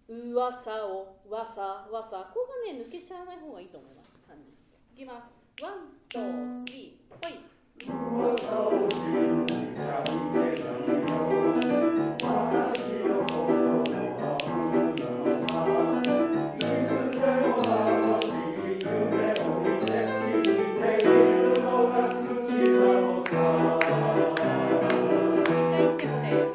うわさをわさわさ、ここがね抜けちゃわない方がいいと思います。いきます。ワン、ツー、スリー、ほい。うわさを信じちゃいけないよ、私の心は僕なのさ、いつでも楽しい夢を見て生きているのが好きなのさ。一回言ってもね、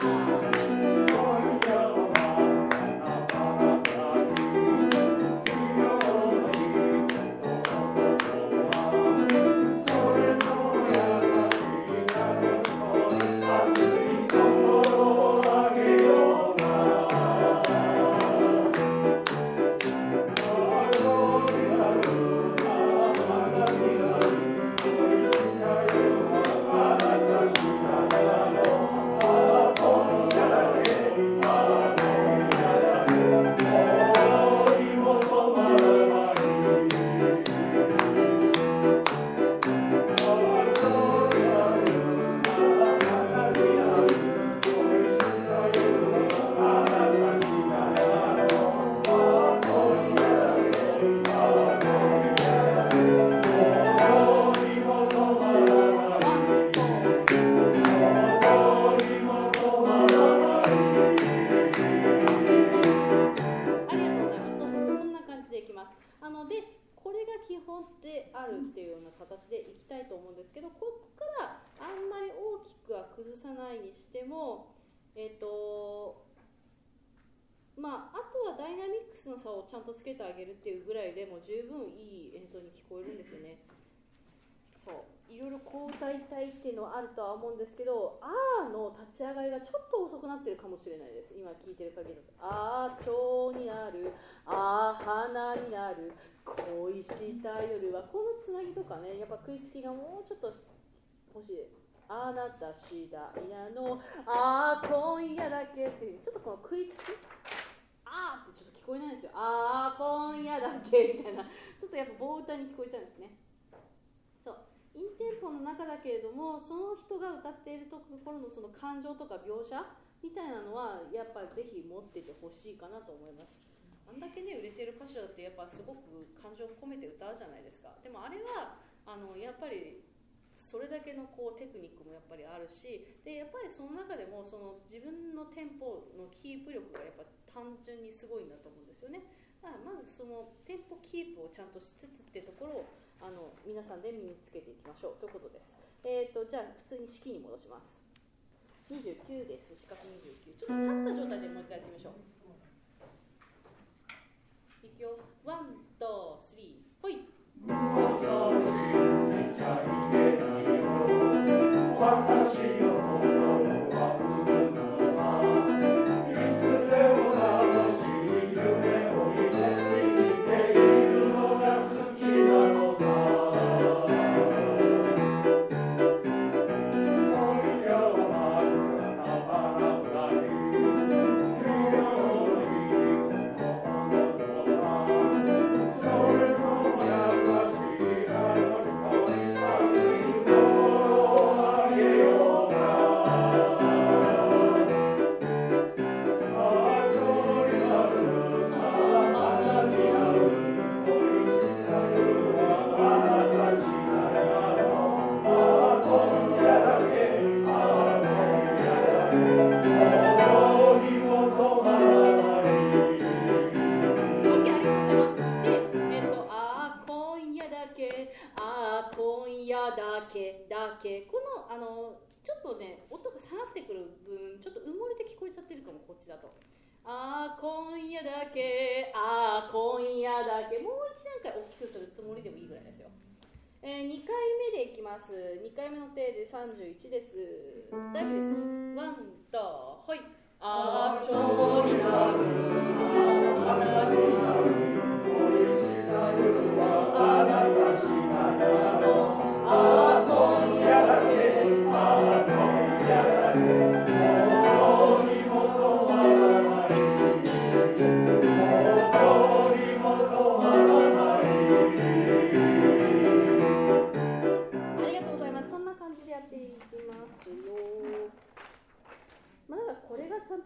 ちゃんとつけてあげるっていうぐらいでも十分いい演奏に聞こえるんですよね。そういろいろこう歌いたいっていうのはあるとは思うんですけど、あーの立ち上がりがちょっと遅くなってるかもしれないです。今聞いてる限りだと、あー蝶になる、あー花になる、恋した夜は、このつなぎとかね、やっぱ食いつきがもうちょっと欲しい。あなた次第なの、あー今夜だけっていう、ちょっとこの食いつき、あーってちょっと聞こえないんですよ。あー今夜だけみたいな、ちょっとやっぱ棒歌に聞こえちゃうんですね。そうインテンポの中だけれども、その人が歌っているところのその感情とか描写みたいなのはやっぱりぜひ持っててほしいかなと思います。あんだけね売れてる歌手だってやっぱすごく感情を込めて歌うじゃないですか。でもあれはやっぱりそれだけのこうテクニックもやっぱりあるし、でやっぱりその中でもその自分のテンポのキープ力がやっぱ単純にすごいんだと思うんですよね。だからまずそのテンポキープをちゃんとしつつってところを皆さんで身につけていきましょうということです。じゃあ普通に式に戻します。29です。四角29。ちょっと立った状態でもう一回やってみましょう。いくよ。ワン、ツー、スリー、ほい。噂を信じちゃいけないよ、私の心は僕なのさ、いつでも楽しい夢を見て生きているのが好きなのさ、今夜は真っ赤なバラがいる、冬のいい心のまま、それとも優しいあの子に熱い心をあげようか、あ蝶になる、花になる、恋した夜はあなた次第なの、今夜だけ、今夜だけ、もうにも止まらない。OK、ありがとうございます。で、今夜だけ、今夜だけ、この、ちょっとね、音が下がってくる分、ちょっと埋もれて聞こえちゃってるかも、こっちだと。今夜だけ、今夜だけ、もう一段階大きくするつもりでもいいぐらいですよ。2回目でいきます。2回目の手で31です。大丈夫です。ワン、ツー、ほい。蝶